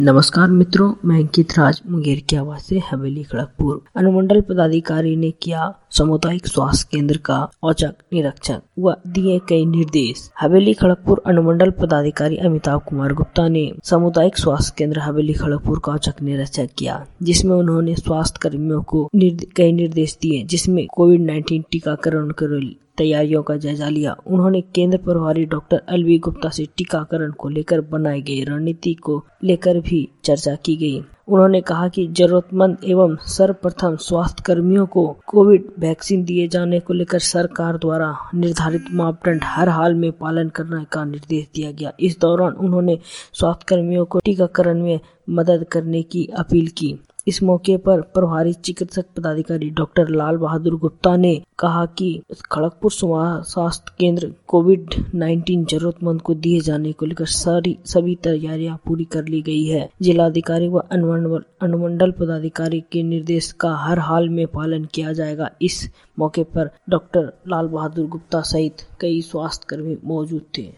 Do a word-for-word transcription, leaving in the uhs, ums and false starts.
नमस्कार मित्रों, मैं अंकित राज मुंगेर की आवाज से हवेली खड़गपुर। अनुमंडल पदाधिकारी ने किया सामुदायिक स्वास्थ्य केंद्र का औचक निरीक्षण व दिए कई निर्देश। हवेली खड़गपुर अनुमंडल पदाधिकारी अमिताभ कुमार गुप्ता ने सामुदायिक स्वास्थ्य केंद्र हवेली खड़गपुर का औचक निरीक्षण किया, जिसमें उन्होंने स्वास्थ्य कर्मियों को निर्द, कई निर्देश दिए, जिसमें कोविड नाइन्टीन टीकाकरण के तैयारियों का जायजा लिया। उन्होंने केंद्र प्रभारी डॉक्टर एल वी गुप्ता से टीकाकरण को लेकर बनाई गई रणनीति को लेकर भी चर्चा की गई। उन्होंने कहा कि जरूरतमंद एवं सर्वप्रथम स्वास्थ्य कर्मियों को कोविड वैक्सीन दिए जाने को लेकर सरकार द्वारा निर्धारित मापदंड हर हाल में पालन करने का निर्देश दिया गया। इस दौरान उन्होंने स्वास्थ्य कर्मियों को टीकाकरण में मदद करने की अपील की। इस मौके पर प्रभारी चिकित्सक पदाधिकारी डॉक्टर लाल बहादुर गुप्ता ने कहा कि खड़गपुर स्वास्थ्य केंद्र कोविड नाइन्टीन जरूरतमंद को दिए जाने को लेकर सारी सभी तैयारियां पूरी कर ली गई है। जिलाधिकारी व अनुमंडल पदाधिकारी के निर्देश का हर हाल में पालन किया जाएगा। इस मौके पर डॉक्टर लाल बहादुर गुप्ता सहित कई स्वास्थ्य कर्मी मौजूद थे।